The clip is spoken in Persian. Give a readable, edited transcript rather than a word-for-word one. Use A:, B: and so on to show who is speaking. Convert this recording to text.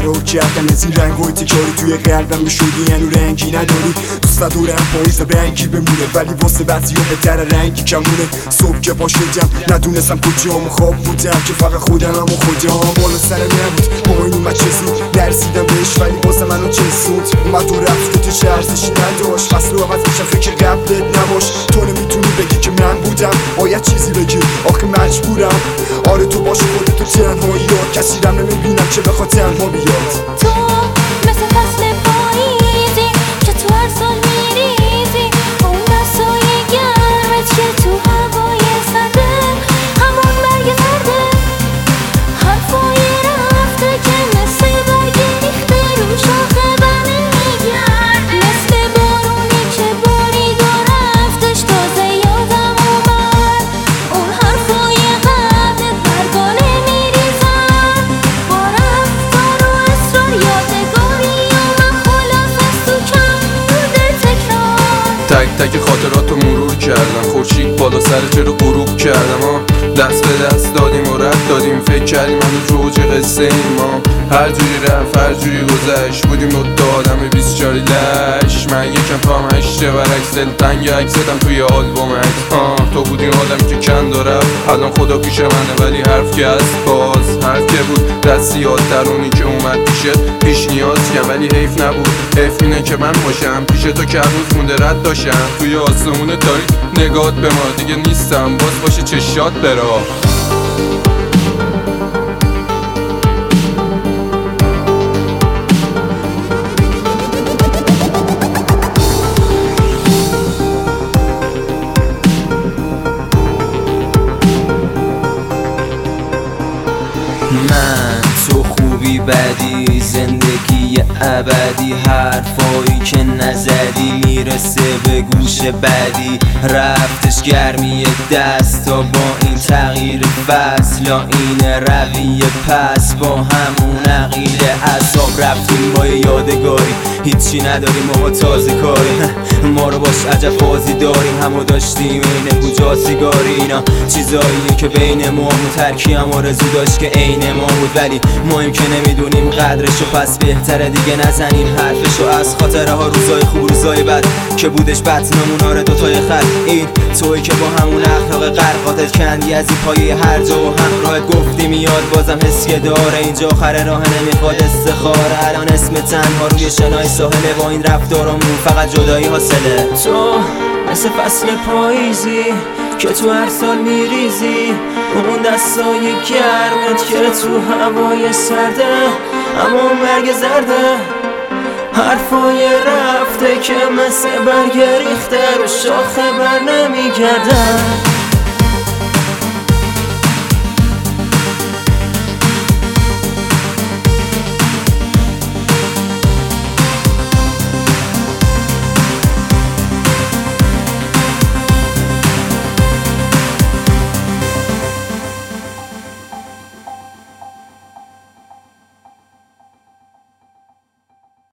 A: فرار کردن از این رنگ و تکاری توی قلبم به شدی هنو رنگی نداری. دوست ندارم پاییز رنگی بمونه ولی واسه بعضی ها بهتر رنگی کمونه. صبح که پا شدم ندونستم کجام خواب بودم که فقط خودم و خودم. بالا سرم نبود با این اومد چه زود نرسیدم بهش ولی واسه منو چسوند. اومد و رفت که تو چه ارزشی نداشت. فصل رو عوض میشم فکر قبلت نباش. تو نمیتونی بگی که من بودم باید چیزی بگی آخه مجبورم. آره تو باش خودتو تنهایی ها کسی رم نمیبینم که بخواد تنها بیاد.
B: تو مثل فصل پاییزی که تو هر سال میریزی. اون دستای گرمت که تو هوای سرده همون برگ زرده. حرفای رفته که مثل برگ ریخته رو شاخه بنه میگرده. مثل بارونی که بارید و رفتش تازه یادم اومد. اون حرفای قبلت برگانه میریزن با رفتار و اصرار یادگاری و من خلاص از تو کم بوده تکرار.
C: تک تک خاطراتو مرور کردم. خورشید بالا سر چرا غروب کردم دست به دست دادیم و رد دادیم. فکر کردیم هنوز روج قصه ایم هر جوری رفت هر جوری گذشت. بودیم دوتا آدم 24 لش. من یکم تو هم هشته برعکس دلتنگ عکستم توی آلبوم عکس. تو بودی آدمی که کند و رفت الان خدا پیش منه ولی حرف که هست باز حرف که بود. دستی یاد درونی که اومد پیشت پیش نیاز کم ولی حیف نبود. حیف اینه که من باشم پیش تو که روز مونده رد داشتم. توی آسمون تاریک نگات به ما دیگه نیستم باز باشه چشات برا.
D: من تو خوبی بدی زندگی ابدی. حرفایی که نزدی میرسه به گوش بدی. رفتش گرمی دست تا با این تغییر فصل این رویه پس با همون عقیده اعصاب رفتیم با یادگاری. هیچی نداریم ما تازه کاری. ما رو باش عجب بازی داریم همو داشتیم اینه کجا سیگاری. اینا چیزاییه که بین ما و ترکی هم آرزو داشت که عین ما بود ولی ما که نمیدونیم قدرشو. پس بهتره دیگه نزنیم حرفشو از خاطره ها روزای خوب روزای بد که بودش بطنمون. آره دوتای خط این توی که با همون اخلاق قرقاتت کندی از این پایه هر جا و همراهت گفتی میاد بازم حس که داره اینجا آخر راه نمیخواد استخاره. الان اسم تنها روی شنای ساحله با این رفتارمون فقط جدایی حاصله. تو مثل فصل پاییزی که تو هر سال میریزی. اون دستای گرمت که تو هوای سرده همون برگ زرده. حرفای رفته که مثل برگ ریخته رو شاخه بر نمیگردن.